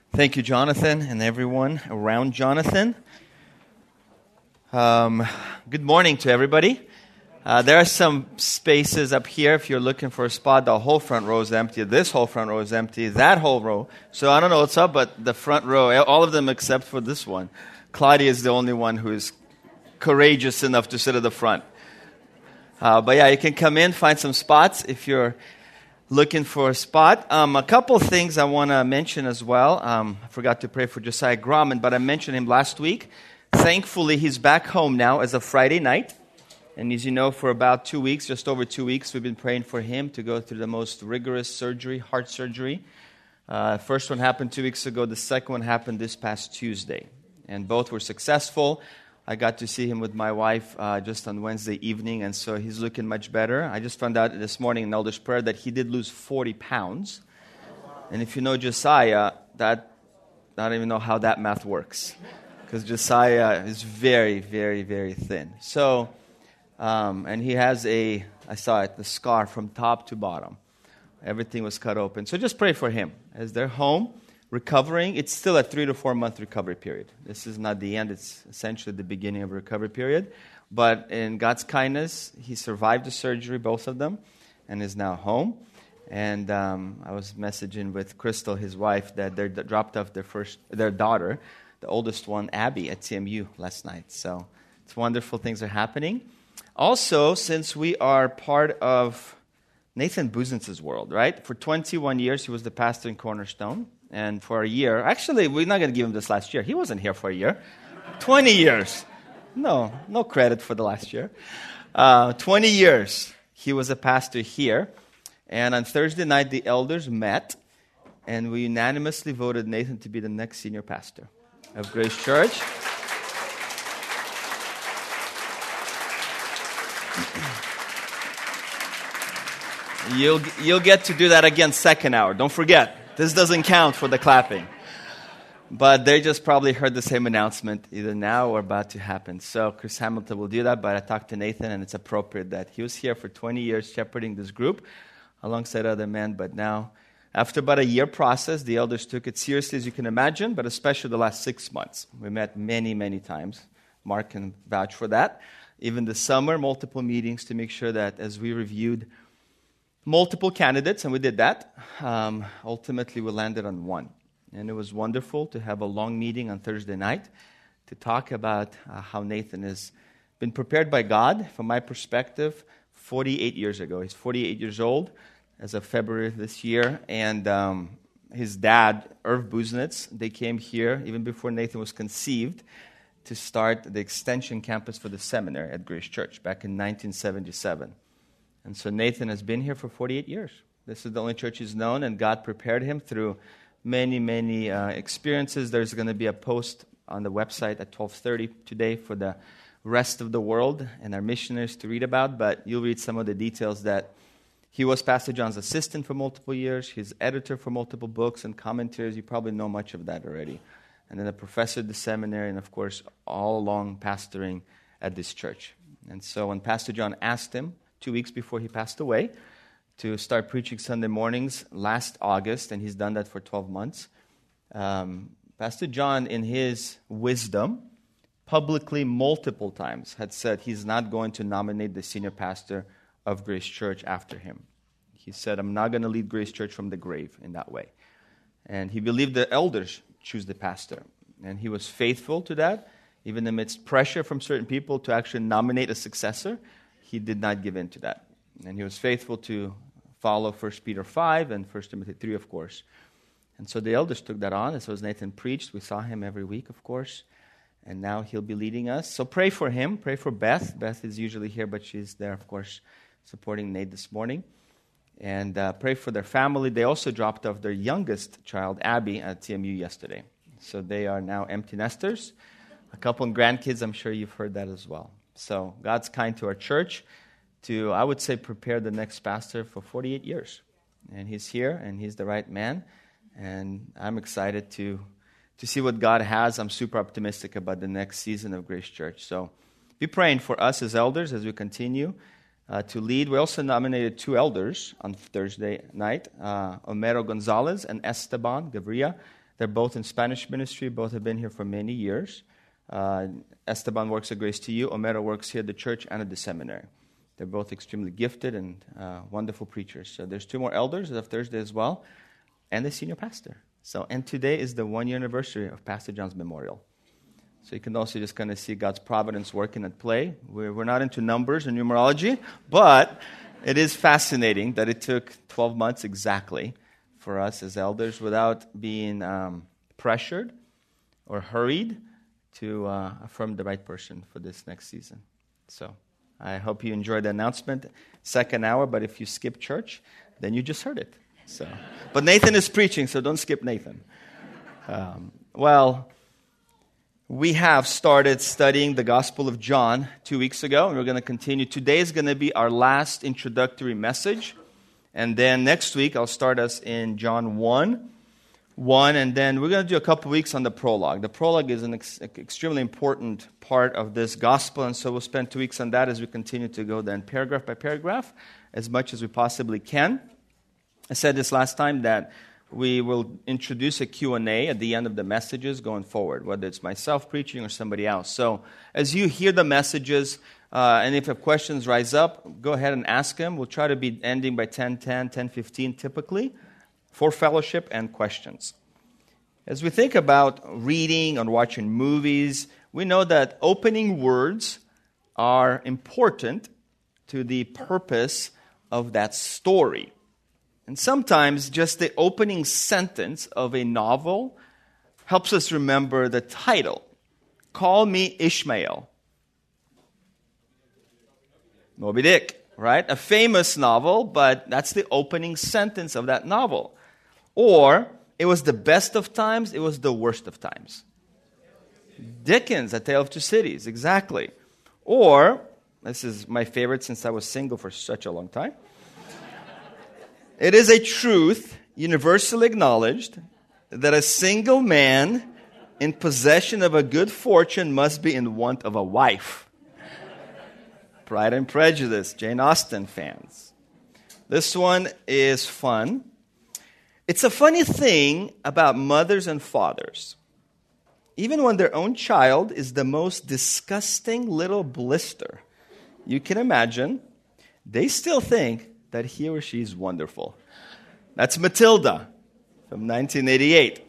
Thank you, Jonathan, and everyone around Jonathan. Good morning to everybody. There are some spaces up here if you're looking for a spot. The whole front row is empty. This whole front row is empty. That whole row. So I don't know what's up, but the front row, all of them except for this one. Claudia is the only one who is courageous enough to sit at the front. But yeah, you can come in, find some spots if you're looking for a spot. A couple of things I want to mention as well. I forgot to pray for Josiah Grumman, but I mentioned him last week. Thankfully, he's back home now as of Friday night. And as you know, for about 2 weeks, just over 2 weeks, we've been praying for him to go through the most rigorous surgery, heart surgery. First one happened 2 weeks ago. The second one happened this past Tuesday. And both were successful. I got to see him with my wife just on Wednesday evening, and so he's looking much better. I just found out this morning in Elder's Prayer that he did lose 40 pounds. And if you know Josiah, I don't even know how that math works, because Josiah is very, very, very thin. So, and he has I saw it, the scar from top to bottom. Everything was cut open. So just pray for him as they're home. Recovering, it's still a 3 to 4 month recovery period. This is not the end, it's essentially the beginning of a recovery period. But in God's kindness, he survived the surgery, both of them, and is now home. And I was messaging with Crystal, his wife, that they dropped off their daughter, the oldest one, Abby, at TMU last night. So it's wonderful things are happening. Also, since we are part of Nathan Buznitz's world, right? For 21 years, he was the pastor in Cornerstone. And for a year, actually, we're not going to give him this last year. He wasn't here for a year. 20 years. No credit for the last year. 20 years, he was a pastor here. And on Thursday night, the elders met, and we unanimously voted Nathan to be the next senior pastor of Grace Church. You'll get to do that again second hour. Don't forget. This doesn't count for the clapping. But they just probably heard the same announcement either now or about to happen. So Chris Hamilton will do that, but I talked to Nathan, and it's appropriate that he was here for 20 years shepherding this group alongside other men. But now, after about a year process, the elders took it seriously, as you can imagine, but especially the last 6 months. We met many, many times. Mark can vouch for that. Even this summer, multiple meetings to make sure that as we reviewed multiple candidates, and we did that. Ultimately, we landed on one. And it was wonderful to have a long meeting on Thursday night to talk about how Nathan has been prepared by God, from my perspective, 48 years ago. He's 48 years old as of February this year. And his dad, Irv Buznitz, they came here even before Nathan was conceived to start the extension campus for the seminary at Grace Church back in 1977. And so Nathan has been here for 48 years. This is the only church he's known, and God prepared him through many, many experiences. There's going to be a post on the website at 12:30 today for the rest of the world and our missionaries to read about, but you'll read some of the details that he was Pastor John's assistant for multiple years, his editor for multiple books and commentaries. You probably know much of that already. And then a professor at the seminary, and of course, all along pastoring at this church. And so when Pastor John asked him, 2 weeks before he passed away, to start preaching Sunday mornings last August, and he's done that for 12 months. Pastor John, in his wisdom, publicly multiple times had said he's not going to nominate the senior pastor of Grace Church after him. He said, I'm not going to lead Grace Church from the grave in that way. And he believed the elders choose the pastor. And he was faithful to that, even amidst pressure from certain people to actually nominate a successor. He did not give in to that. And he was faithful to follow 1 Peter 5 and 1 Timothy 3, of course. And so the elders took that on. And so as Nathan preached, we saw him every week, of course. And now he'll be leading us. So pray for him. Pray for Beth. Beth is usually here, but she's there, of course, supporting Nate this morning. And pray for their family. They also dropped off their youngest child, Abby, at TMU yesterday. So they are now empty nesters. A couple of grandkids, I'm sure you've heard that as well. So God's kind to our church to, I would say, prepare the next pastor for 48 years. And he's here, and he's the right man. And I'm excited to see what God has. I'm super optimistic about the next season of Grace Church. So be praying for us as elders as we continue to lead. We also nominated 2 elders on Thursday night, Homero Gonzalez and Esteban Gaviria. They're both in Spanish ministry. Both have been here for many years. Esteban works at Grace to You. Homero works here at the church and at the seminary. They're both extremely gifted and wonderful preachers. So there's 2 more elders as of Thursday as well, and the senior pastor. And today is the 1-year anniversary of Pastor John's memorial. So you can also just kind of see God's providence working at play. We're not into numbers and numerology, but it is fascinating that it took 12 months exactly for us as elders without being pressured or hurried to affirm the right person for this next season. So I hope you enjoyed the announcement. 2nd hour, but if you skip church, then you just heard it. But Nathan is preaching, so don't skip Nathan. We have started studying the Gospel of John 2 weeks ago, and we're going to continue. Today is going to be our last introductory message. And then next week, I'll start us in John 1, and then we're going to do a couple weeks on the prologue. The prologue is an extremely important part of this gospel, and so we'll spend 2 weeks on that as we continue to go then paragraph by paragraph as much as we possibly can. I said this last time that we will introduce a Q&A at the end of the messages going forward, whether it's myself preaching or somebody else. So as you hear the messages, and if questions rise up, go ahead and ask them. We'll try to be ending by 10:10, 10:15 typically for fellowship and questions. As we think about reading and watching movies, we know that opening words are important to the purpose of that story. And sometimes just the opening sentence of a novel helps us remember the title. Call Me Ishmael. Moby Dick, right? A famous novel, but that's the opening sentence of that novel. Or, it was the best of times, it was the worst of times. Dickens, A Tale of Two Cities, exactly. Or, this is my favorite since I was single for such a long time. It is a truth universally acknowledged that a single man in possession of a good fortune must be in want of a wife. Pride and Prejudice, Jane Austen fans. This one is fun. It's a funny thing about mothers and fathers. Even when their own child is the most disgusting little blister you can imagine, they still think that he or she is wonderful. That's Matilda from 1988.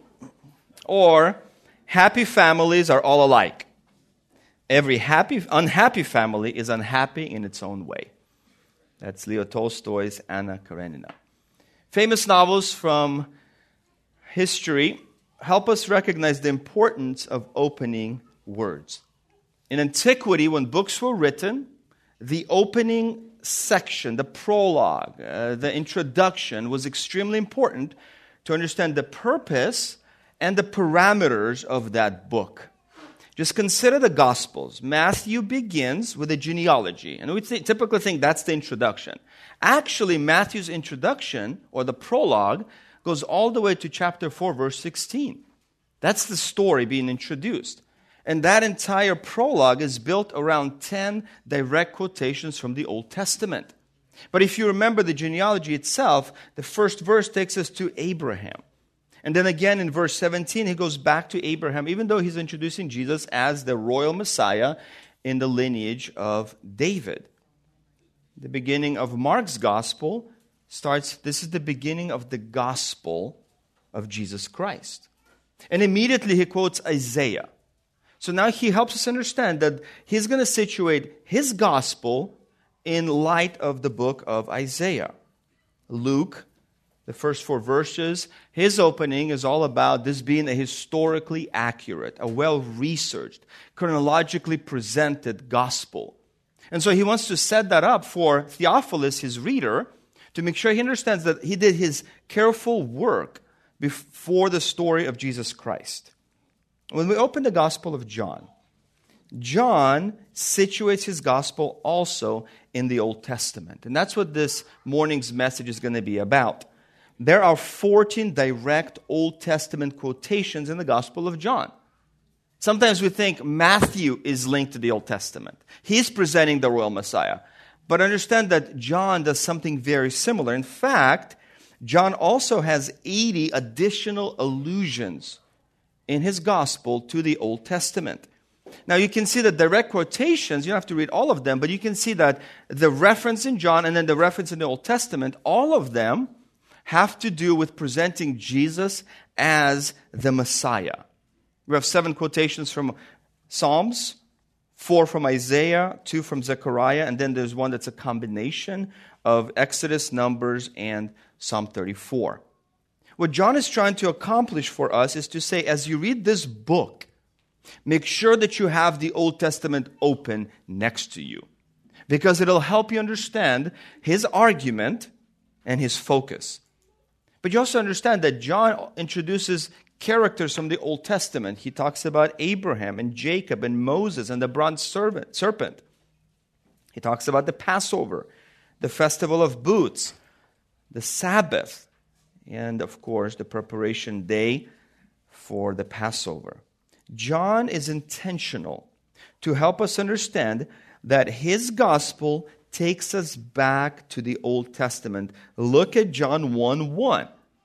Or, happy families are all alike. Every unhappy family is unhappy in its own way. That's Leo Tolstoy's Anna Karenina. Famous novels from history help us recognize the importance of opening words. In antiquity, when books were written, the opening section, the prologue, the introduction was extremely important to understand the purpose and the parameters of that book. Just consider the Gospels. Matthew begins with a genealogy, and we typically think that's the introduction. Actually, Matthew's introduction, or the prologue, goes all the way to chapter 4, verse 16. That's the story being introduced. And that entire prologue is built around 10 direct quotations from the Old Testament. But if you remember the genealogy itself, the first verse takes us to Abraham. And then again in verse 17, he goes back to Abraham, even though he's introducing Jesus as the royal Messiah in the lineage of David. The beginning of Mark's gospel this is the beginning of the gospel of Jesus Christ. And immediately he quotes Isaiah. So now he helps us understand that he's going to situate his gospel in light of the book of Isaiah. Luke, the first 4 verses, his opening is all about this being a historically accurate, a well-researched, chronologically presented gospel. And so he wants to set that up for Theophilus, his reader, to make sure he understands that he did his careful work before the story of Jesus Christ. When we open the Gospel of John, John situates his gospel also in the Old Testament. And that's what this morning's message is going to be about. There are 14 direct Old Testament quotations in the Gospel of John. Sometimes we think Matthew is linked to the Old Testament. He's presenting the royal Messiah. But understand that John does something very similar. In fact, John also has 80 additional allusions in his gospel to the Old Testament. Now you can see the direct quotations, you don't have to read all of them, but you can see that the reference in John and then the reference in the Old Testament, all of them have to do with presenting Jesus as the Messiah. We have 7 quotations from Psalms, 4 from Isaiah, 2 from Zechariah, and then there's one that's a combination of Exodus, Numbers, and Psalm 34. What John is trying to accomplish for us is to say, as you read this book, make sure that you have the Old Testament open next to you, because it'll help you understand his argument and his focus. But you also understand that John introduces characters from the Old Testament. He talks about Abraham and Jacob and Moses and the bronze serpent. He talks about the Passover, the Festival of Booths, the Sabbath, and of course the preparation day for the Passover. John is intentional to help us understand that his gospel takes us back to the Old Testament. Look at John 1:1.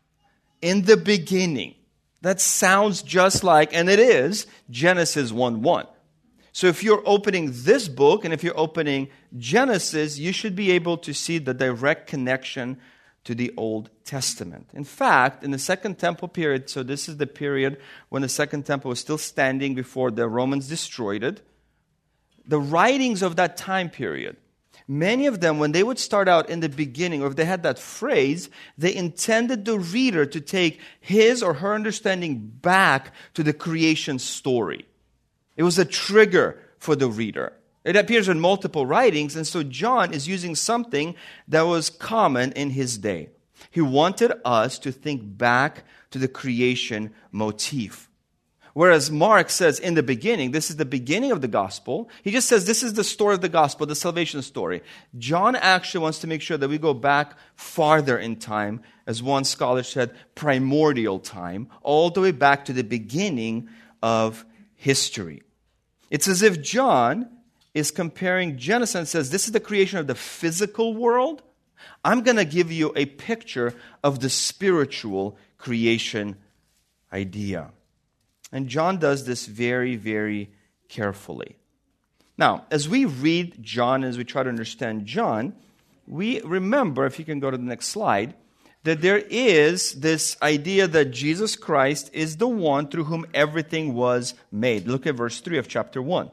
In the beginning. That sounds just like, and it is, Genesis 1:1. So if you're opening this book, and if you're opening Genesis, you should be able to see the direct connection to the Old Testament. In fact, in the Second Temple period, so this is the period when the Second Temple was still standing before the Romans destroyed it, the writings of that time period, many of them, when they would start out in the beginning, or if they had that phrase, they intended the reader to take his or her understanding back to the creation story. It was a trigger for the reader. It appears in multiple writings, and so John is using something that was common in his day. He wanted us to think back to the creation motif. Whereas Mark says in the beginning, this is the beginning of the gospel. He just says this is the story of the gospel, the salvation story. John actually wants to make sure that we go back farther in time, as one scholar said, primordial time, all the way back to the beginning of history. It's as if John is comparing Genesis and says, this is the creation of the physical world. I'm going to give you a picture of the spiritual creation idea. And John does this very, very carefully. Now, as we read John, as we try to understand John, we remember, if you can go to the next slide, that there is this idea that Jesus Christ is the one through whom everything was made. Look at verse 3 of chapter 1.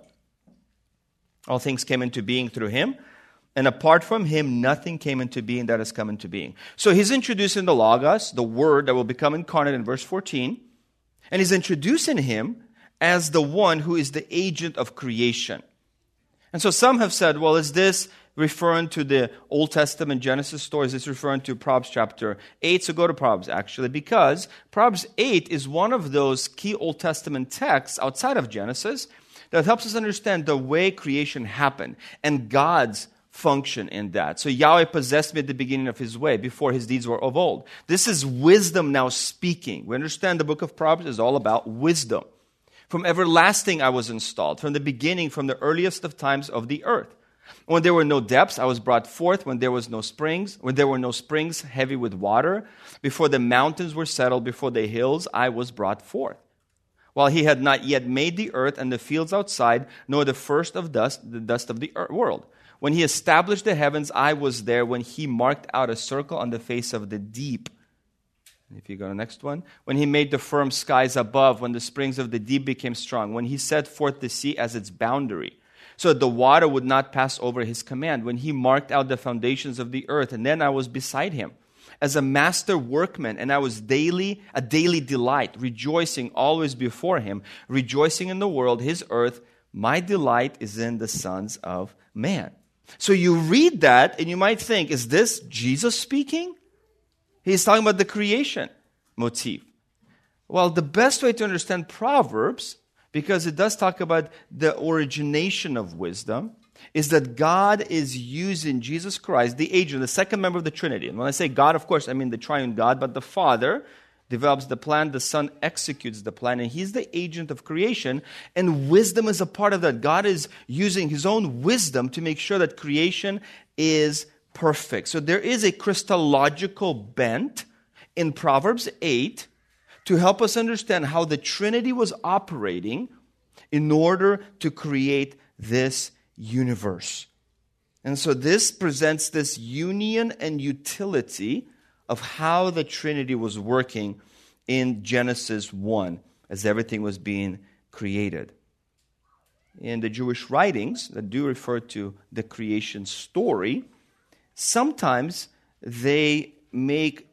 All things came into being through him, and apart from him, nothing came into being that has come into being. So he's introducing the Logos, the Word that will become incarnate in verse 14, and he's introducing him as the one who is the agent of creation. And so some have said, well, is this referring to the Old Testament Genesis story? Is this referring to Proverbs chapter 8? So go to Proverbs, actually, because Proverbs 8 is one of those key Old Testament texts outside of Genesis that helps us understand the way creation happened and God's function in that. So Yahweh possessed me at the beginning of his way, before his deeds were of old. This is wisdom now speaking. We understand the book of Proverbs is all about wisdom. From everlasting I was installed, from the beginning, from the earliest of times of the earth. When there were no depths, I was brought forth. When there was no springs, when there were no springs heavy with water, before the mountains were settled, before the hills, I was brought forth. While he had not yet made the earth and the fields outside, nor the first of dust, the dust of the world. When he established the heavens, I was there. When he marked out a circle on the face of the deep. If you go to the next one. When he made the firm skies above, when the springs of the deep became strong. When he set forth the sea as its boundary, so that the water would not pass over his command. When he marked out the foundations of the earth, and then I was beside him as a master workman, and I was a daily delight, rejoicing always before him, rejoicing in the world, his earth. My delight is in the sons of man. So you read that, and you might think, is this Jesus speaking? He's talking about the creation motif. Well, the best way to understand Proverbs, because it does talk about the origination of wisdom, is that God is using Jesus Christ, the agent, the second member of the Trinity. And when I say God, of course, I mean the triune God, but the Father develops the plan, the Son executes the plan, and he's the agent of creation, and wisdom is a part of that. God is using his own wisdom to make sure that creation is perfect. So there is a Christological bent in Proverbs 8 to help us understand how the Trinity was operating in order to create this universe. And so this presents this union and utility of how the Trinity was working in Genesis 1 as everything was being created. In the Jewish writings that do refer to the creation story, sometimes they make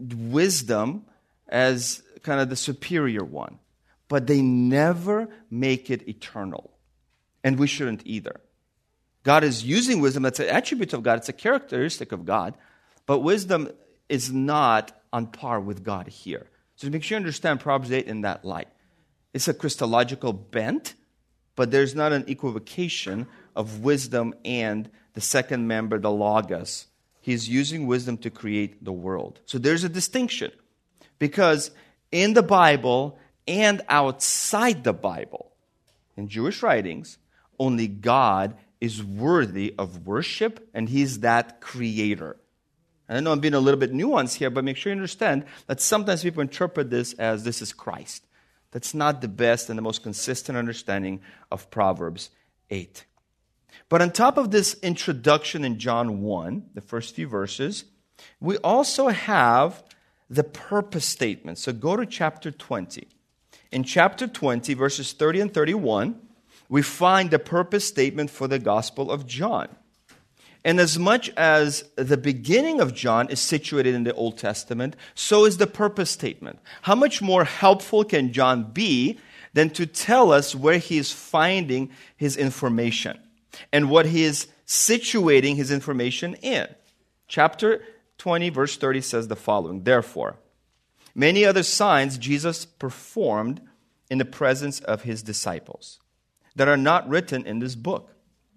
wisdom as kind of the superior one, but they never make it eternal. And we shouldn't either. God is using wisdom. That's an attribute of God. It's a characteristic of God. But wisdom is not on par with God here. So make sure you understand Proverbs 8 in that light. It's a Christological bent, but there's not an equivocation of wisdom and the second member, the Logos. He's using wisdom to create the world. So there's a distinction. Because in the Bible and outside the Bible, in Jewish writings, only God is worthy of worship, and He's that creator. And I know I'm being a little bit nuanced here, but make sure you understand that sometimes people interpret this as this is Christ. That's not the best and the most consistent understanding of Proverbs 8. But on top of this introduction in John 1, the first few verses, we also have the purpose statement. So go to chapter 20. In chapter 20, verses 30 and 31, we find the purpose statement for the Gospel of John. And as much as the beginning of John is situated in the Old Testament, so is the purpose statement. How much more helpful can John be than to tell us where he is finding his information and what he is situating his information in? Chapter 20, verse 30 says the following: Therefore, many other signs Jesus performed in the presence of his disciples that are not written in this book.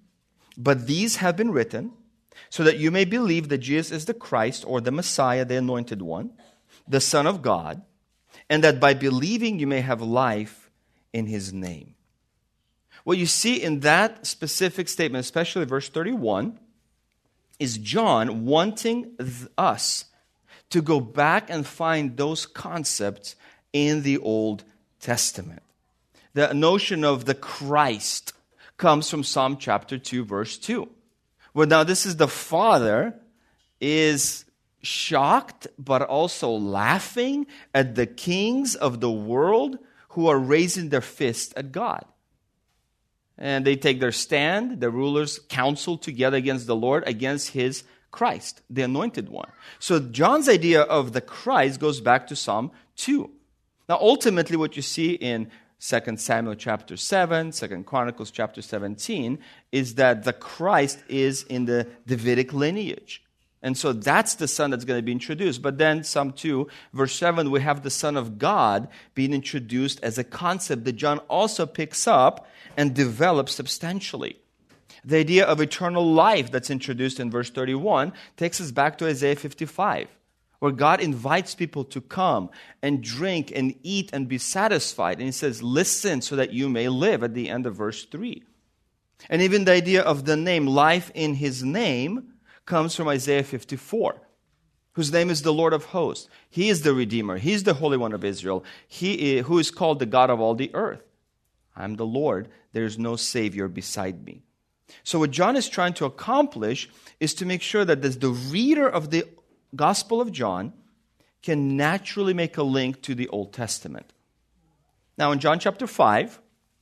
But these have been written so that you may believe that Jesus is the Christ, or the Messiah, the Anointed One, the Son of God, and that by believing you may have life in His name. What you see in that specific statement, especially verse 31, is John wanting us to go back and find those concepts in the Old Testament. The notion of the Christ comes from Psalm chapter 2, verse 2. Well, now this is the Father is shocked, but also laughing at the kings of the world who are raising their fist at God. And they take their stand, the rulers counsel together against the Lord, against His Christ, the Anointed One. So John's idea of the Christ goes back to Psalm 2. Now ultimately what you see in 2 Samuel chapter 7, 2 Chronicles chapter 17, is that the Christ is in the Davidic lineage. And so that's the Son that's going to be introduced. But then Psalm 2, verse 7, we have the Son of God being introduced as a concept that John also picks up and develops substantially. The idea of eternal life that's introduced in verse 31 takes us back to Isaiah 55. Where God invites people to come and drink and eat and be satisfied. And He says, listen so that you may live, at the end of verse 3. And even the idea of the name, life in His name, comes from Isaiah 54, whose name is the Lord of hosts. He is the Redeemer. He's the Holy One of Israel, who is called the God of all the earth. I'm the Lord. There is no Savior beside me. So what John is trying to accomplish is to make sure that the reader of the Gospel of John can naturally make a link to the Old Testament. Now in John chapter 5,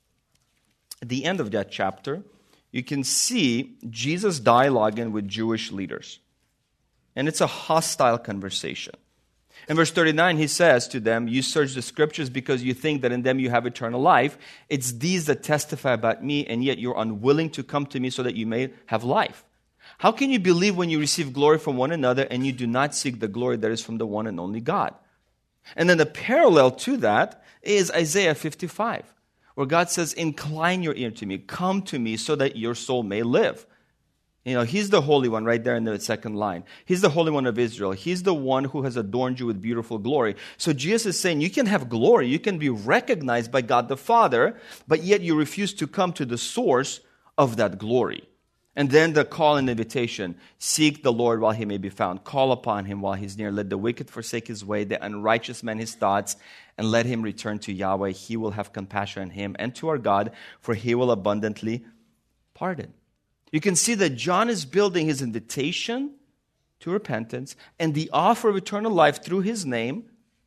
at the end of that chapter, you can see Jesus dialoguing with Jewish leaders. And it's a hostile conversation. In verse 39, He says to them, you search the Scriptures because you think that in them you have eternal life. It's these that testify about me, and yet you're unwilling to come to me so that you may have life. How can you believe when you receive glory from one another and you do not seek the glory that is from the one and only God? And then the parallel to that is Isaiah 55, where God says, incline your ear to me, come to me so that your soul may live. You know, He's the Holy One right there in the second line. He's the Holy One of Israel. He's the one who has adorned you with beautiful glory. So Jesus is saying you can have glory, you can be recognized by God the Father, but yet you refuse to come to the source of that glory. And then the call and invitation. Seek the Lord while he may be found. Call upon him while he's near. Let the wicked forsake his way, the unrighteous man his thoughts, and let him return to Yahweh. He will have compassion on him and to our God, for he will abundantly pardon. You can see that John is building his invitation to repentance and the offer of eternal life through his name,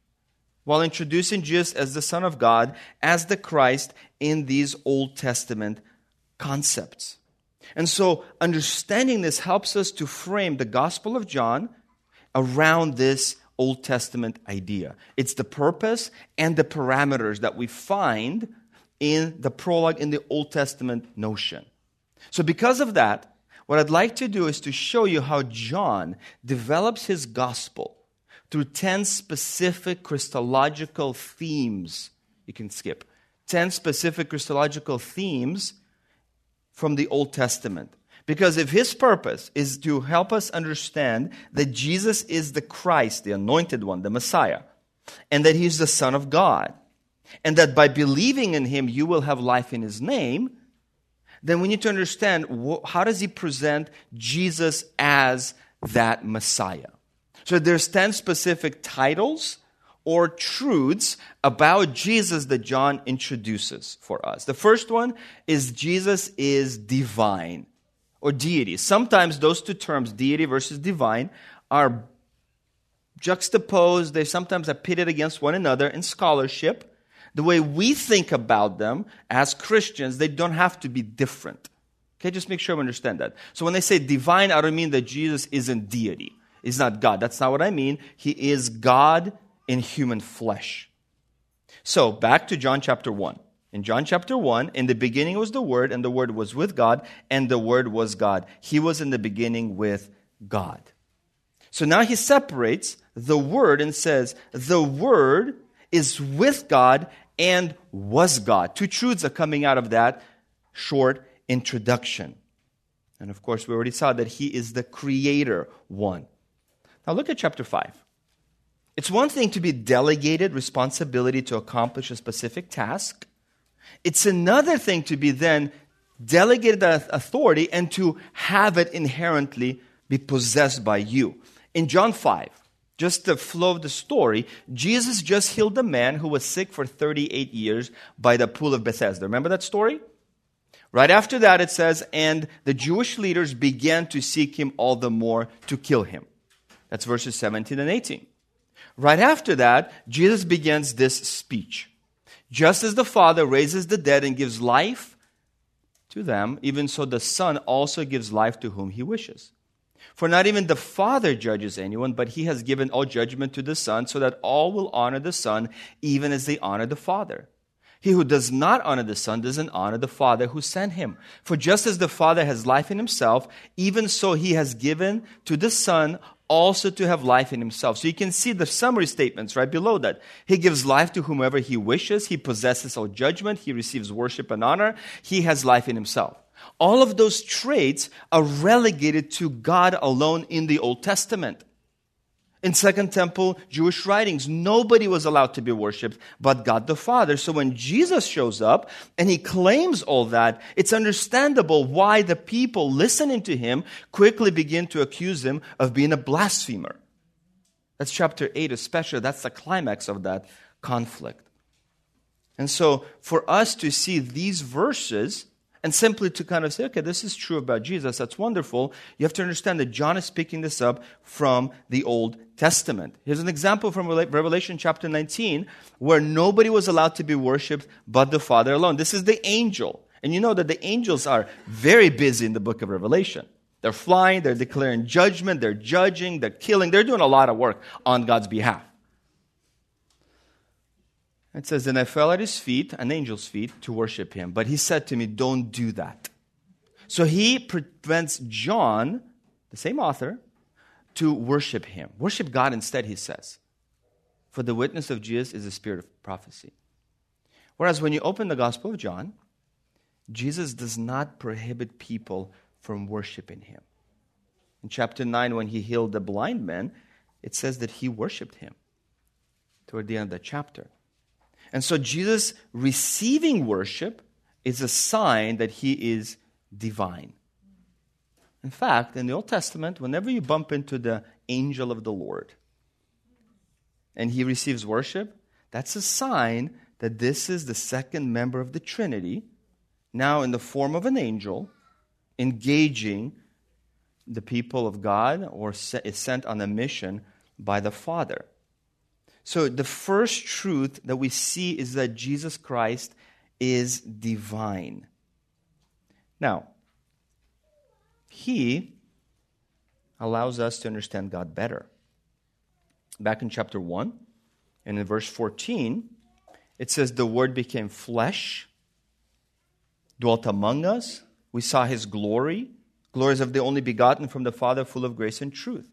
while introducing Jesus as the Son of God, as the Christ in these Old Testament concepts. And so understanding this helps us to frame the Gospel of John around this Old Testament idea. It's the purpose and the parameters that we find in the prologue in the Old Testament notion. So because of that, what I'd like to do is to show you how John develops his Gospel through 10 specific Christological themes. You can skip. 10 specific Christological themes from the Old Testament. Because if his purpose is to help us understand that Jesus is the Christ, the anointed one, the Messiah, and that he's the Son of God, and that by believing in him you will have life in his name, then we need to understand how does he present Jesus as that Messiah. So there's 10 specific titles or truths about Jesus that John introduces for us. The first one is Jesus is divine or deity. Sometimes those two terms, deity versus divine, are juxtaposed. They sometimes are pitted against one another in scholarship. The way we think about them as Christians, they don't have to be different. Okay, just make sure we understand that. So when I say divine, I don't mean that Jesus isn't deity. He's not God. That's not what I mean. He is God in human flesh. So, back to John chapter 1. In John chapter 1, in the beginning was the Word, and the Word was with God, and the Word was God. He was in the beginning with God. So now he separates the Word and says, the Word is with God and was God. Two truths are coming out of that short introduction. And of course, we already saw that he is the creator one. Now look at chapter 5. It's one thing to be delegated responsibility to accomplish a specific task. It's another thing to be then delegated authority and to have it inherently be possessed by you. In John 5, just the flow of the story, Jesus just healed a man who was sick for 38 years by the pool of Bethesda. Remember that story? Right after that it says, and the Jewish leaders began to seek him all the more to kill him. That's verses 17 and 18. Right after that, Jesus begins this speech. Just as the Father raises the dead and gives life to them, even so the Son also gives life to whom he wishes. For not even the Father judges anyone, but he has given all judgment to the Son, so that all will honor the Son, even as they honor the Father. He who does not honor the Son doesn't honor the Father who sent him. For just as the Father has life in himself, even so he has given to the Son also to have life in himself. So you can see the summary statements right below that. He gives life to whomever he wishes. He possesses all judgment. He receives worship and honor. He has life in himself. All of those traits are relegated to God alone in the Old Testament. In Second Temple Jewish writings, nobody was allowed to be worshipped but God the Father. So when Jesus shows up and he claims all that, it's understandable why the people listening to him quickly begin to accuse him of being a blasphemer. That's chapter 8 especially. That's the climax of that conflict. And so for us to see these verses and simply to kind of say, okay, this is true about Jesus, that's wonderful, you have to understand that John is picking this up from the Old Testament. Here's an example from Revelation chapter 19, where nobody was allowed to be worshipped but the Father alone. This is the angel. And you know that the angels are very busy in the book of Revelation. They're flying, they're declaring judgment, they're judging, they're killing, they're doing a lot of work on God's behalf. It says, then I fell at his feet, an angel's feet, to worship him. But he said to me, don't do that. So he prevents John, the same author, to worship him. Worship God instead, he says. For the witness of Jesus is the spirit of prophecy. Whereas when you open the Gospel of John, Jesus does not prohibit people from worshiping him. In chapter 9, when he healed the blind man, it says that he worshiped him toward the end of the chapter. And so Jesus receiving worship is a sign that he is divine. In fact, in the Old Testament, whenever you bump into the angel of the Lord and he receives worship, that's a sign that this is the second member of the Trinity, now in the form of an angel, engaging the people of God or is sent on a mission by the Father. So the first truth that we see is that Jesus Christ is divine. Now, He allows us to understand God better. Back in chapter 1, and in verse 14, it says, the Word became flesh, dwelt among us. We saw His glory, glories of the only begotten from the Father, full of grace and truth.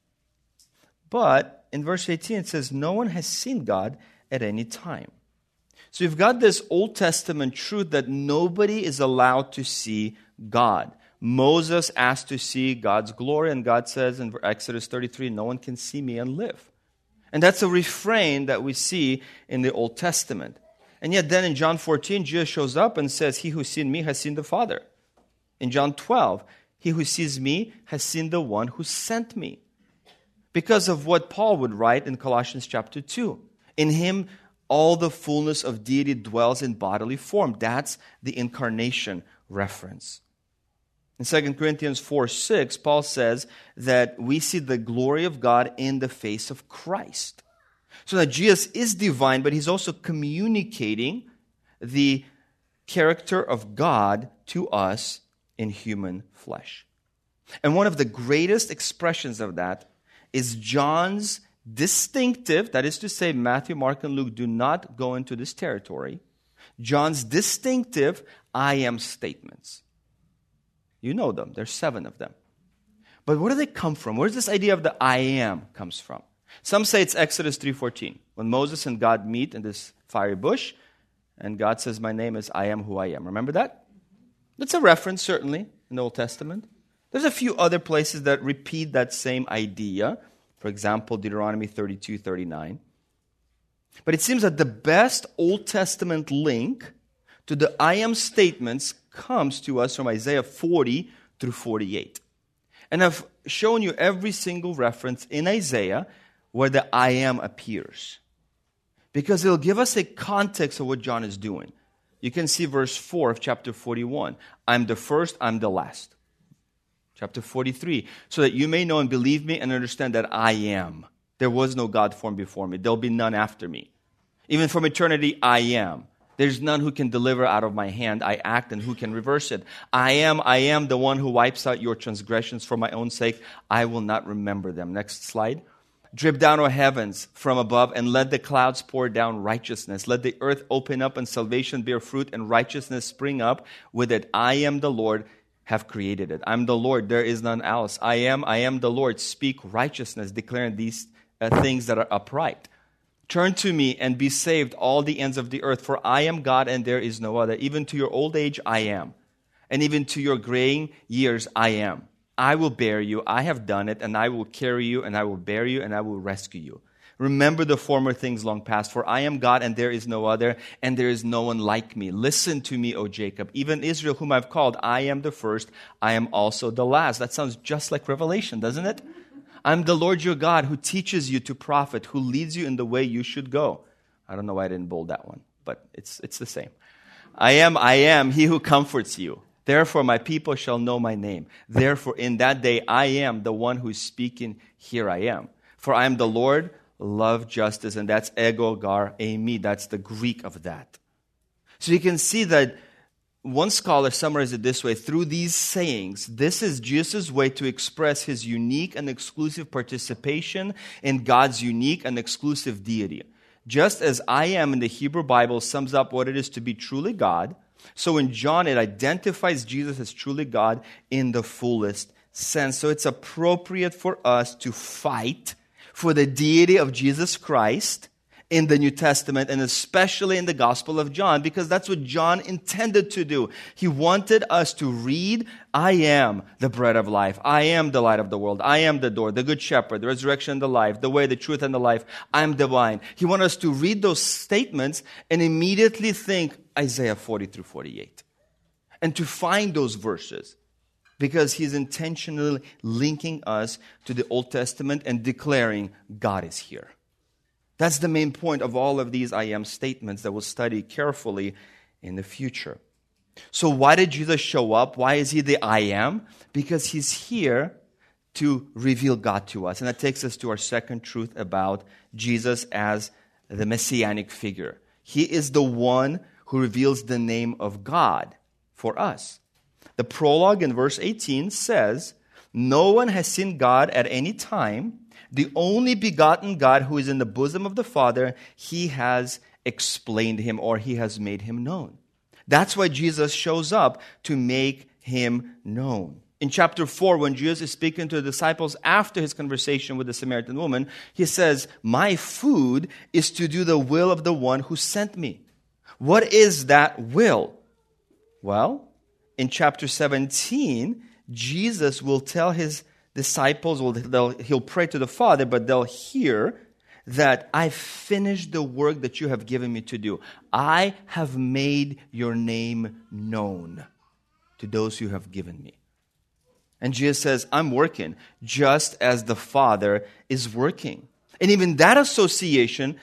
But in verse 18, it says, no one has seen God at any time. So you've got this Old Testament truth that nobody is allowed to see God. Moses asked to see God's glory, and God says in Exodus 33, no one can see me and live. And that's a refrain that we see in the Old Testament. And yet then in John 14, Jesus shows up and says, he who seen me has seen the Father. In John 12, he who sees me has seen the one who sent me. Because of what Paul would write in Colossians chapter 2. In him, all the fullness of deity dwells in bodily form. That's the incarnation reference. In 2 Corinthians 4:6, Paul says that we see the glory of God in the face of Christ. So that Jesus is divine, but He's also communicating the character of God to us in human flesh. And one of the greatest expressions of that is John's distinctive, that is to say, Matthew, Mark, and Luke do not go into this territory, John's distinctive I am statements. You know them. There's 7 of them. But where do they come from? Where does this idea of the I am comes from? Some say it's Exodus 3:14, when Moses and God meet in this fiery bush, and God says, my name is I am who I am. Remember that? That's a reference, certainly, in the Old Testament. There's a few other places that repeat that same idea. For example, Deuteronomy 32:39. But it seems that the best Old Testament link to the I am statements comes to us from Isaiah 40 through 48. And I've shown you every single reference in Isaiah where the I am appears. Because it'll give us a context of what John is doing. You can see verse 4 of chapter 41. I'm the first, I'm the last. Chapter 43. So that you may know and believe me and understand that I am. There was no God formed before me. There'll be none after me. Even from eternity, I am. There's none who can deliver out of my hand. I act, and who can reverse it? I am the one who wipes out your transgressions for my own sake. I will not remember them. Next slide. Drip down, O heavens, from above, and let the clouds pour down righteousness. Let the earth open up, and salvation bear fruit, and righteousness spring up with it. I am the Lord, have created it. I'm the Lord, there is none else. I am the Lord. Speak righteousness, declaring these things that are upright. Turn to me and be saved, all the ends of the earth, for I am God and there is no other. Even to your old age, I am. And even to your graying years, I am. I will bear you, I have done it, and I will carry you, and I will bear you, and I will rescue you. Remember the former things long past, for I am God and there is no other, and there is no one like me. Listen to me, O Jacob, even Israel, whom I've called. I am the first, I am also the last. That sounds just like Revelation, doesn't it? I'm the Lord your God who teaches you to profit, who leads you in the way you should go. I don't know why I didn't bold that one, but it's the same. I am he who comforts you. Therefore my people shall know my name. Therefore in that day I am the one who is speaking, here I am. For I am the Lord, love justice, and that's ego gar eimi. That's the Greek of that. So you can see that one scholar summarized it this way. Through these sayings, this is Jesus' way to express his unique and exclusive participation in God's unique and exclusive deity. Just as I am in the Hebrew Bible sums up what it is to be truly God, so in John it identifies Jesus as truly God in the fullest sense. So it's appropriate for us to fight for the deity of Jesus Christ in the New Testament, and especially in the Gospel of John, because that's what John intended to do. He wanted us to read, I am the bread of life. I am the light of the world. I am the door, the good shepherd, the resurrection and the life, the way, the truth, and the life. I am the vine. He wanted us to read those statements and immediately think Isaiah 40 through 48. And to find those verses because he's intentionally linking us to the Old Testament and declaring God is here. That's the main point of all of these I am statements that we'll study carefully in the future. So why did Jesus show up? Why is he the I am? Because he's here to reveal God to us. And that takes us to our second truth about Jesus as the messianic figure. He is the one who reveals the name of God for us. The prologue in verse 18 says, "No one has seen God at any time. The only begotten God who is in the bosom of the Father, he has explained him," or he has made him known. That's why Jesus shows up, to make him known. In chapter 4, when Jesus is speaking to the disciples after his conversation with the Samaritan woman, he says, "My food is to do the will of the one who sent me." What is that will? Well, in chapter 17, Jesus will tell his disciples, he'll pray to the Father, but they'll hear that "I've finished the work that you have given me to do. I have made your name known to those you have given me." And Jesus says, "I'm working just as the Father is working." And even that association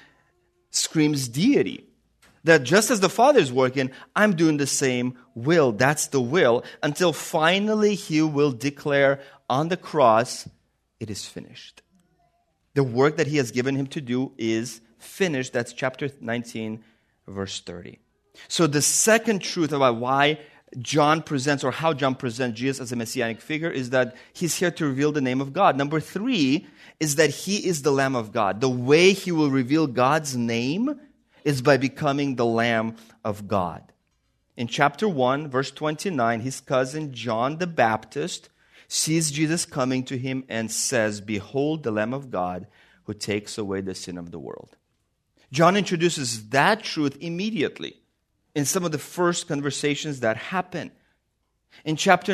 screams deity. That just as the Father is working, I'm doing the same will. That's the will. Until finally he will declare on the cross, "It is finished." The work that he has given him to do is finished. That's chapter 19, verse 30. So the second truth about why John presents, or how John presents Jesus as a messianic figure, is that he's here to reveal the name of God. Number 3 is that he is the Lamb of God. The way he will reveal God's name is by becoming the Lamb of God. In chapter 1, verse 29, his cousin John the Baptist sees Jesus coming to him and says, "Behold the Lamb of God who takes away the sin of the world." John introduces that truth immediately in some of the first conversations that happen. In chapter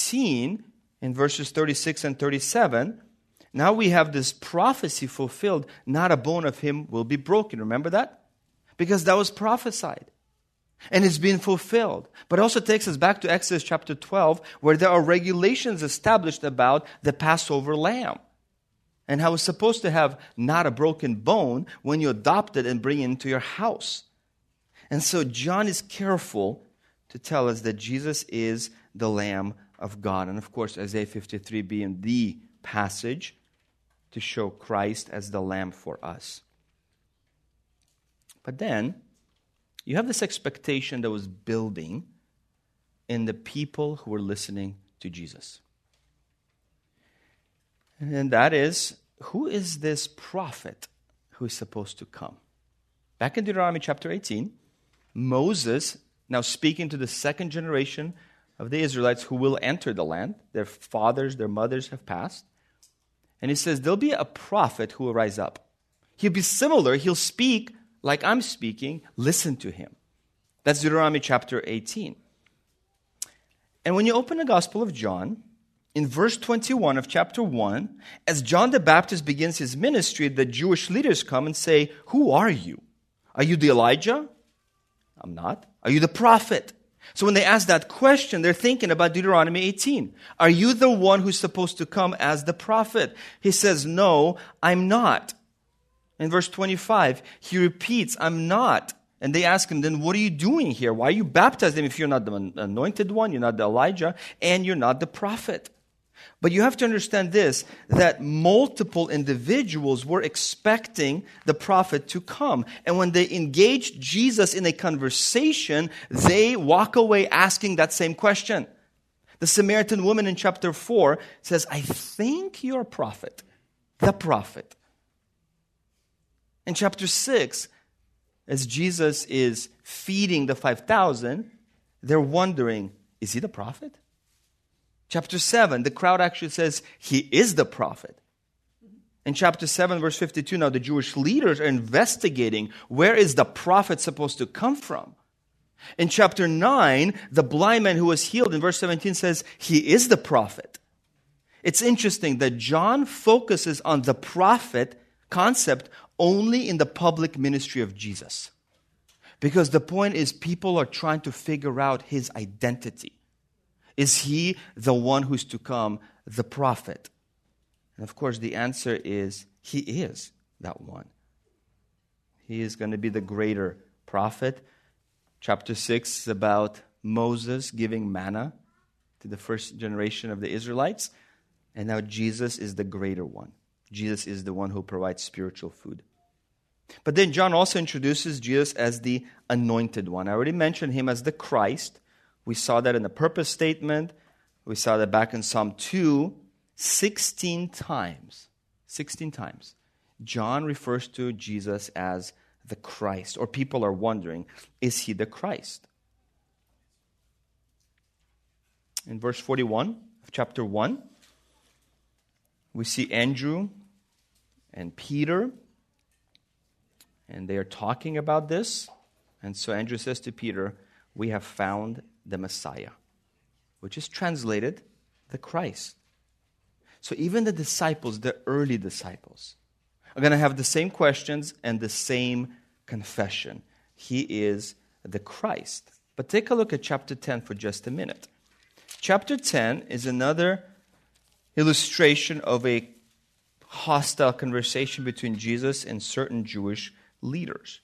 19, in verses 36 and 37, now we have this prophecy fulfilled, "Not a bone of him will be broken." Remember that? Because that was prophesied. And it's been fulfilled. But it also takes us back to Exodus chapter 12, where there are regulations established about the Passover lamb. And how it's supposed to have not a broken bone when you adopt it and bring it into your house. And so John is careful to tell us that Jesus is the Lamb of God. And of course, Isaiah 53 being the passage to show Christ as the Lamb for us. But then, you have this expectation that was building in the people who were listening to Jesus. And that is, who is this prophet who is supposed to come? Back in Deuteronomy chapter 18, Moses, now speaking to the second generation of the Israelites who will enter the land, their fathers, their mothers have passed. And he says, there'll be a prophet who will rise up. He'll be similar, he'll speak like I'm speaking, listen to him. That's Deuteronomy chapter 18. And when you open the Gospel of John, in verse 21 of chapter 1, as John the Baptist begins his ministry, the Jewish leaders come and say, "Who are you? Are you the Elijah?" "I'm not." "Are you the prophet?" So when they ask that question, they're thinking about Deuteronomy 18. Are you the one who's supposed to come as the prophet? He says, "No, I'm not." In verse 25, he repeats, "I'm not." And they ask him, "Then what are you doing here? Why are you baptizing if you're not the anointed one, you're not the Elijah, and you're not the prophet?" But you have to understand this, that multiple individuals were expecting the prophet to come. And when they engage Jesus in a conversation, they walk away asking that same question. The Samaritan woman in chapter 4 says, "I think you're a prophet, the prophet." In chapter 6, as Jesus is feeding the 5,000, they're wondering, is he the prophet? Chapter 7, the crowd actually says, he is the prophet. In chapter 7, verse 52, now the Jewish leaders are investigating, where is the prophet supposed to come from? In chapter 9, the blind man who was healed in verse 17 says, he is the prophet. It's interesting that John focuses on the prophet concept only in the public ministry of Jesus. Because the point is, people are trying to figure out his identity. Is he the one who's to come, the prophet? And of course, the answer is he is that one. He is going to be the greater prophet. Chapter 6 is about Moses giving manna to the first generation of the Israelites. And now Jesus is the greater one. Jesus is the one who provides spiritual food. But then John also introduces Jesus as the anointed one. I already mentioned him as the Christ. We saw that in the purpose statement. We saw that back in Psalm 2, 16 times. 16 times. John refers to Jesus as the Christ. Or people are wondering, is he the Christ? In verse 41 of chapter 1, we see Andrew and Peter, and they are talking about this. And so Andrew says to Peter, we have found the Messiah, which is translated the Christ. So even the disciples, the early disciples, are going to have the same questions and the same confession. He is the Christ. But take a look at chapter 10 for just a minute. Chapter 10 is another illustration of a hostile conversation between Jesus and certain Jewish leaders.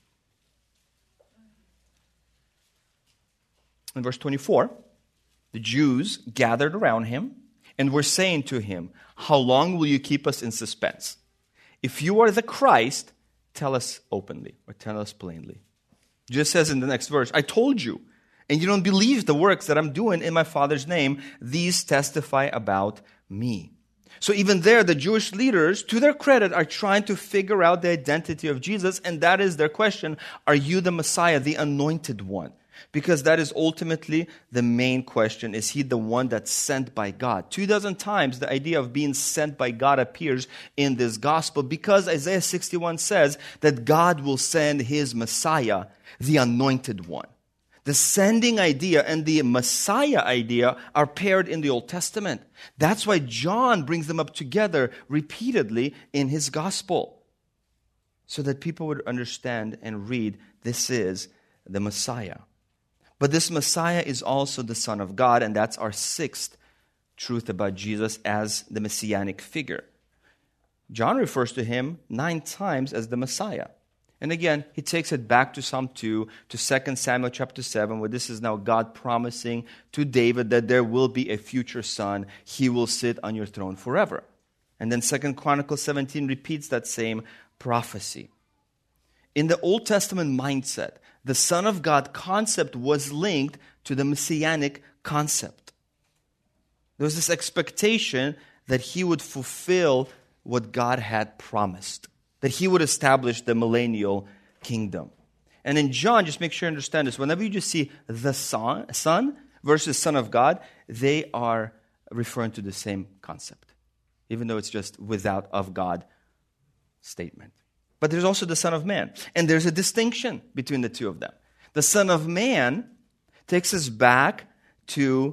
In verse 24, the Jews gathered around him and were saying to him, how long will you keep us in suspense? If you are the Christ, tell us openly or tell us plainly. Jesus says in the next verse, I told you, and you don't believe the works that I'm doing in my Father's name. These testify about me. So even there, the Jewish leaders, to their credit, are trying to figure out the identity of Jesus, and that is their question. Are you the Messiah, the anointed one? Because that is ultimately the main question. Is he the one that's sent by God? 24 times the idea of being sent by God appears in this gospel, because Isaiah 61 says that God will send his Messiah, the anointed one. The sending idea and the Messiah idea are paired in the Old Testament. That's why John brings them up together repeatedly in his gospel, so that people would understand and read, this is the Messiah. But this Messiah is also the Son of God, and that's our sixth truth about Jesus as the messianic figure. John refers to him 9 times as the Messiah. And again, he takes it back to Psalm 2, to 2 Samuel chapter 7, where this is now God promising to David that there will be a future son. He will sit on your throne forever. And then 2 Chronicles 17 repeats that same prophecy. In the Old Testament mindset, the Son of God concept was linked to the messianic concept. There was this expectation that he would fulfill what God had promised, that he would establish the millennial kingdom. And in John, just make sure you understand this, whenever you just see the Son versus Son of God, they are referring to the same concept, even though it's just without of God statement. But there's also the Son of Man, and there's a distinction between the two of them. The Son of Man takes us back to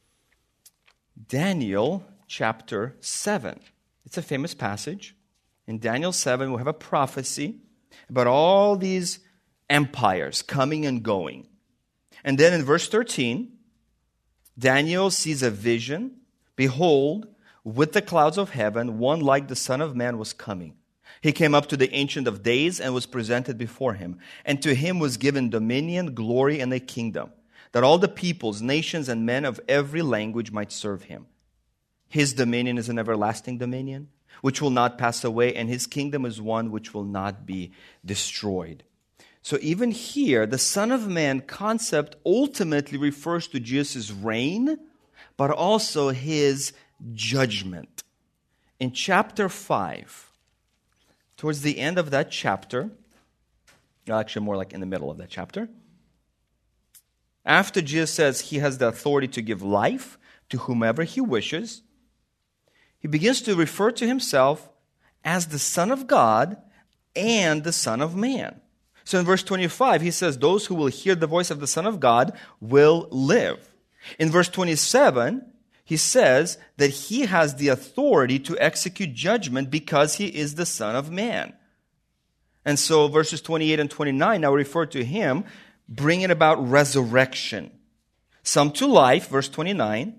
Daniel chapter 7. It's a famous passage. In Daniel 7, we have a prophecy about all these empires coming and going. And then in verse 13, Daniel sees a vision. Behold, with the clouds of heaven, one like the Son of Man was coming. He came up to the Ancient of Days and was presented before him. And to him was given dominion, glory, and a kingdom, that all the peoples, nations, and men of every language might serve him. His dominion is an everlasting dominion, which will not pass away, and his kingdom is one which will not be destroyed. So even here, the Son of Man concept ultimately refers to Jesus' reign, but also his judgment. In chapter 5, towards the end of that chapter, actually more like in the middle of that chapter, after Jesus says he has the authority to give life to whomever he wishes, he begins to refer to himself as the Son of God and the Son of Man. So in verse 25, he says, those who will hear the voice of the Son of God will live. In verse 27, he says that he has the authority to execute judgment because he is the Son of Man. And so verses 28 and 29 now refer to him bringing about resurrection. Some to life, verse 29,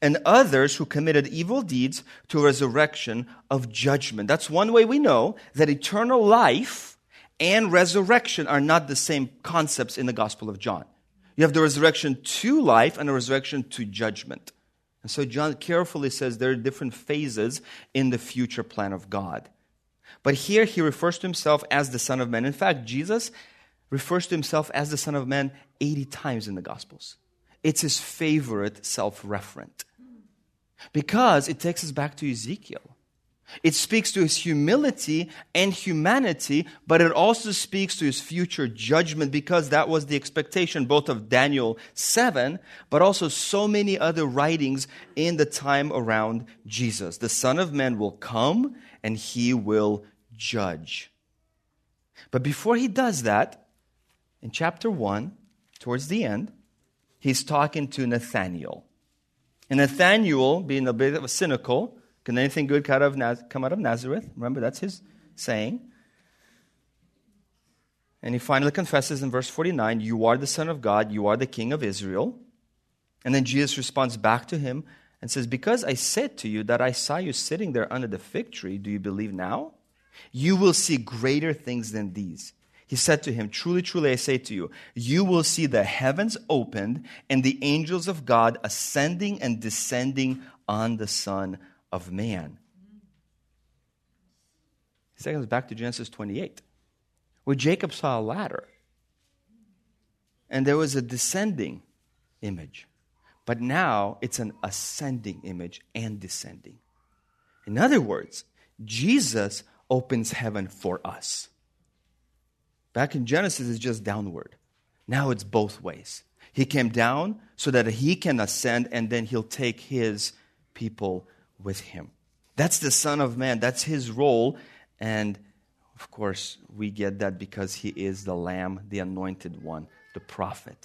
and others who committed evil deeds to a resurrection of judgment. That's one way we know that eternal life and resurrection are not the same concepts in the Gospel of John. You have the resurrection to life and a resurrection to judgment. And so John carefully says there are different phases in the future plan of God. But here he refers to himself as the Son of Man. In fact, Jesus refers to himself as the Son of Man 80 times in the Gospels. It's his favorite self-referent because it takes us back to Ezekiel. It speaks to his humility and humanity, but it also speaks to his future judgment because that was the expectation both of Daniel 7, but also so many other writings in the time around Jesus. The Son of Man will come and he will judge. But before he does that, in chapter 1, towards the end, he's talking to Nathanael. And Nathanael, being a bit of a cynical, can anything good come out of Nazareth? Remember, that's his saying. And he finally confesses in verse 49, "You are the Son of God, you are the King of Israel." And then Jesus responds back to him and says, "Because I said to you that I saw you sitting there under the fig tree, do you believe now? You will see greater things than these." He said to him, "Truly, truly, I say to you, you will see the heavens opened and the angels of God ascending and descending on the Son of Man." This goes back to Genesis 28, where Jacob saw a ladder, and there was a descending image. But now it's an ascending image and descending. In other words, Jesus opens heaven for us. Back in Genesis, it's just downward. Now it's both ways. He came down so that he can ascend, and then he'll take his people with him. That's the Son of Man. That's his role. And, of course, we get that because he is the Lamb, the anointed one, the prophet.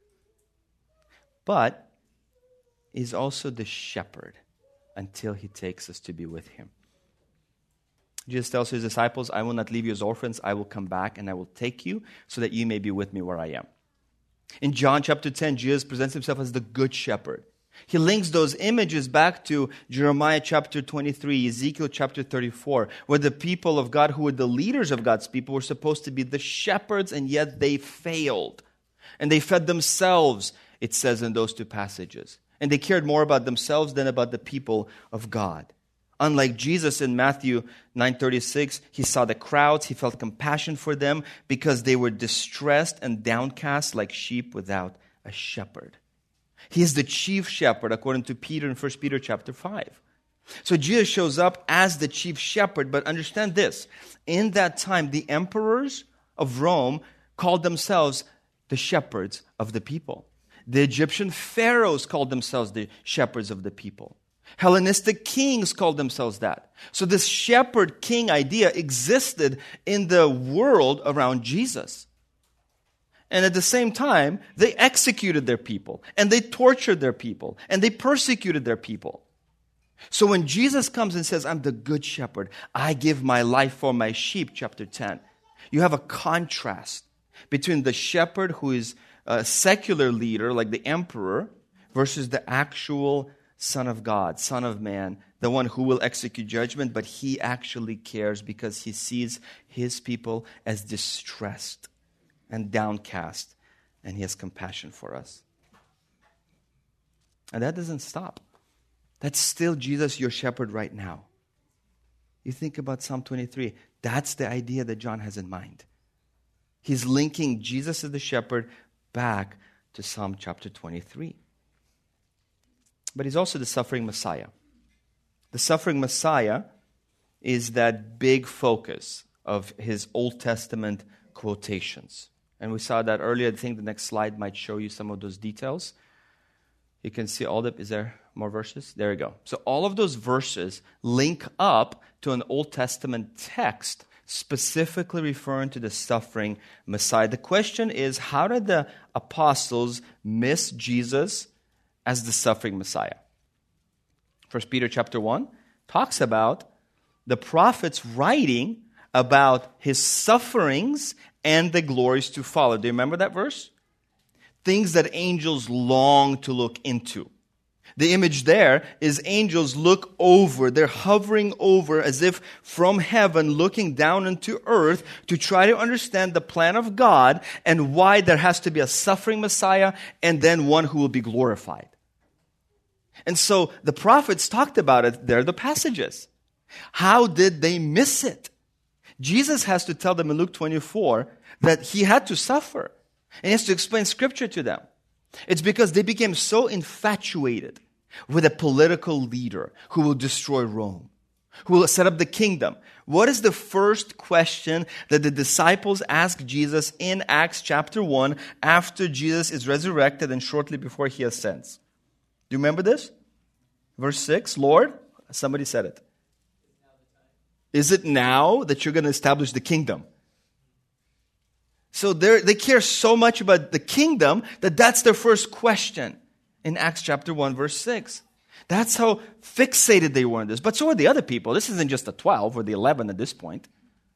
But he's also the shepherd until he takes us to be with him. Jesus tells his disciples, "I will not leave you as orphans. I will come back and I will take you so that you may be with me where I am." In John chapter 10, Jesus presents himself as the good shepherd. He links those images back to Jeremiah chapter 23, Ezekiel chapter 34, where the people of God, who were the leaders of God's people, were supposed to be the shepherds, and yet they failed. And they fed themselves, it says in those two passages. And they cared more about themselves than about the people of God. Unlike Jesus in Matthew 9:36, he saw the crowds, he felt compassion for them because they were distressed and downcast like sheep without a shepherd. He is the chief shepherd according to Peter in 1 Peter chapter 5. So Jesus shows up as the chief shepherd, but understand this. In that time, the emperors of Rome called themselves the shepherds of the people. The Egyptian pharaohs called themselves the shepherds of the people. Hellenistic kings called themselves that. So this shepherd-king idea existed in the world around Jesus. And at the same time, they executed their people, and they tortured their people, and they persecuted their people. So when Jesus comes and says, "I'm the good shepherd, I give my life for my sheep," chapter 10, you have a contrast between the shepherd who is a secular leader, like the emperor, versus the actual Son of God, Son of Man, the one who will execute judgment, but he actually cares because he sees his people as distressed and downcast, and he has compassion for us. And that doesn't stop. That's still Jesus, your shepherd, right now. You think about Psalm 23. That's the idea that John has in mind. He's linking Jesus as the shepherd back to Psalm chapter 23. But he's also the suffering Messiah. The suffering Messiah is that big focus of his Old Testament quotations. And we saw that earlier. I think the next slide might show you some of those details. You can see all the, is there more verses? There we go. So all of those verses link up to an Old Testament text specifically referring to the suffering Messiah. The question is, how did the apostles miss Jesus as the suffering Messiah? 1 Peter chapter 1 talks about the prophets writing about his sufferings and the glories to follow. Do you remember that verse? Things that angels long to look into. The image there is angels look over. They're hovering over as if from heaven looking down into earth to try to understand the plan of God and why there has to be a suffering Messiah and then one who will be glorified. And so the prophets talked about it. They're the passages. How did they miss it? Jesus has to tell them in Luke 24 that he had to suffer. And he has to explain scripture to them. It's because they became so infatuated with a political leader who will destroy Rome, who will set up the kingdom. What is the first question that the disciples ask Jesus in Acts chapter 1 after Jesus is resurrected and shortly before he ascends? Do you remember this? Verse 6, Lord, somebody said it. Is it now that you're going to establish the kingdom? So they care so much about the kingdom that that's their first question in Acts chapter 1, verse 6. That's how fixated they were on this. But so are the other people. This isn't just the 12 or the 11 at this point.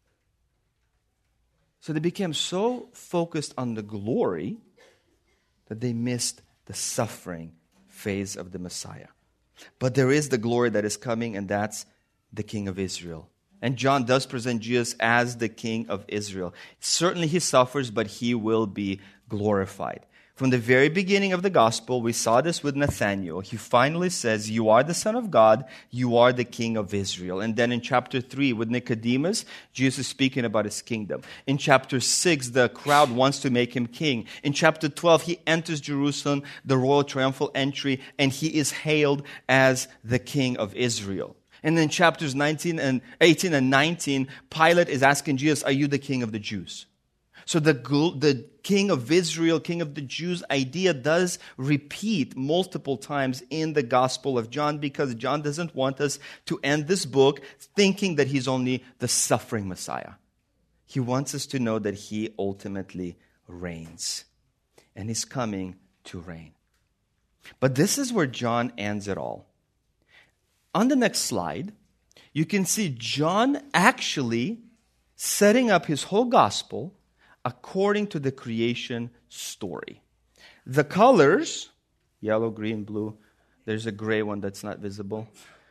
So they became so focused on the glory that they missed the suffering phase of the Messiah. But there is the glory that is coming, and that's the King of Israel. And John does present Jesus as the King of Israel. Certainly he suffers, but he will be glorified. From the very beginning of the gospel, we saw this with Nathanael. He finally says, you are the Son of God, you are the King of Israel. And then in chapter 3 with Nicodemus, Jesus is speaking about his kingdom. In chapter 6, the crowd wants to make him king. In chapter 12, he enters Jerusalem, the royal triumphal entry, and he is hailed as the King of Israel. And then chapters 18 and 19, Pilate is asking Jesus, are you the King of the Jews? So the King of Israel, King of the Jews idea does repeat multiple times in the Gospel of John because John doesn't want us to end this book thinking that he's only the suffering Messiah. He wants us to know that he ultimately reigns. And he's coming to reign. But this is where John ends it all. On the next slide, you can see John actually setting up his whole gospel according to the creation story. The colors, yellow, green, blue, there's a gray one that's not visible,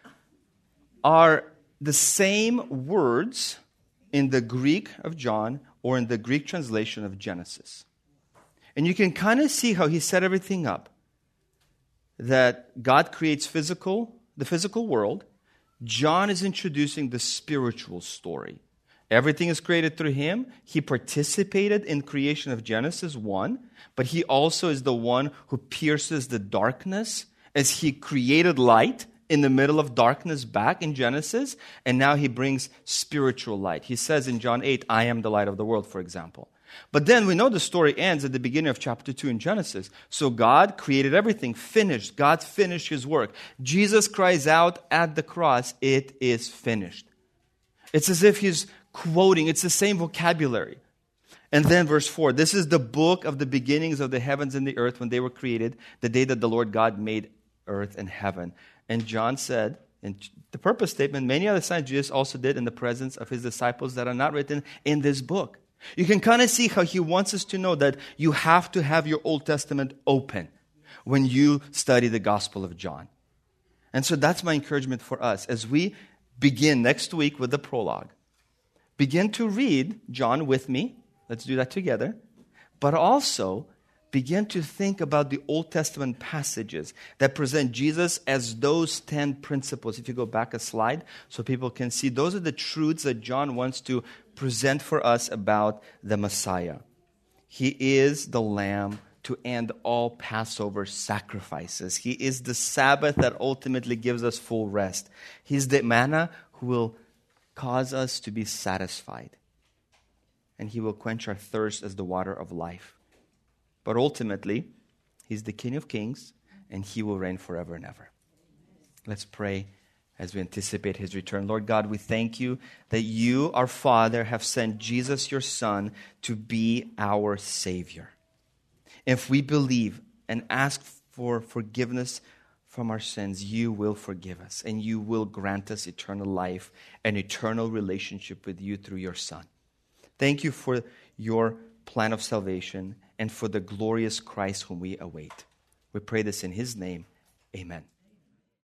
are the same words in the Greek of John or in the Greek translation of Genesis. And you can kind of see how he set everything up. That God creates the physical world. John is introducing the spiritual story. Everything is created through him. He participated in creation of Genesis 1, but he also is the one who pierces the darkness as he created light in the middle of darkness back in Genesis, and now he brings spiritual light. He says in John 8, I am the light of the world, for example. But then we know the story ends at the beginning of chapter 2 in Genesis. So God created everything, finished. God finished his work. Jesus cries out at the cross, it is finished. It's as if he's quoting, it's the same vocabulary. And then verse 4, this is the book of the beginnings of the heavens and the earth when they were created, the day that the Lord God made earth and heaven. And John said, in the purpose statement, many other signs Jesus also did in the presence of his disciples that are not written in this book. You can kind of see how he wants us to know that you have to have your Old Testament open when you study the Gospel of John. And so that's my encouragement for us. As we begin next week with the prologue, begin to read John with me. Let's do that together. But also begin to think about the Old Testament passages that present Jesus as those 10 principles. If you go back a slide so people can see, those are the truths that John wants to present for us about the Messiah. He is the Lamb to end all Passover sacrifices. He is the Sabbath that ultimately gives us full rest. He's the manna who will cause us to be satisfied. And he will quench our thirst as the water of life. But ultimately, he's the King of Kings, and he will reign forever and ever. Let's pray as we anticipate his return. Lord God, we thank you that you, our Father, have sent Jesus, your Son, to be our Savior. If we believe and ask for forgiveness from our sins, you will forgive us, and you will grant us eternal life and eternal relationship with you through your Son. Thank you for your plan of salvation and for the glorious Christ whom we await. We pray this in his name. Amen.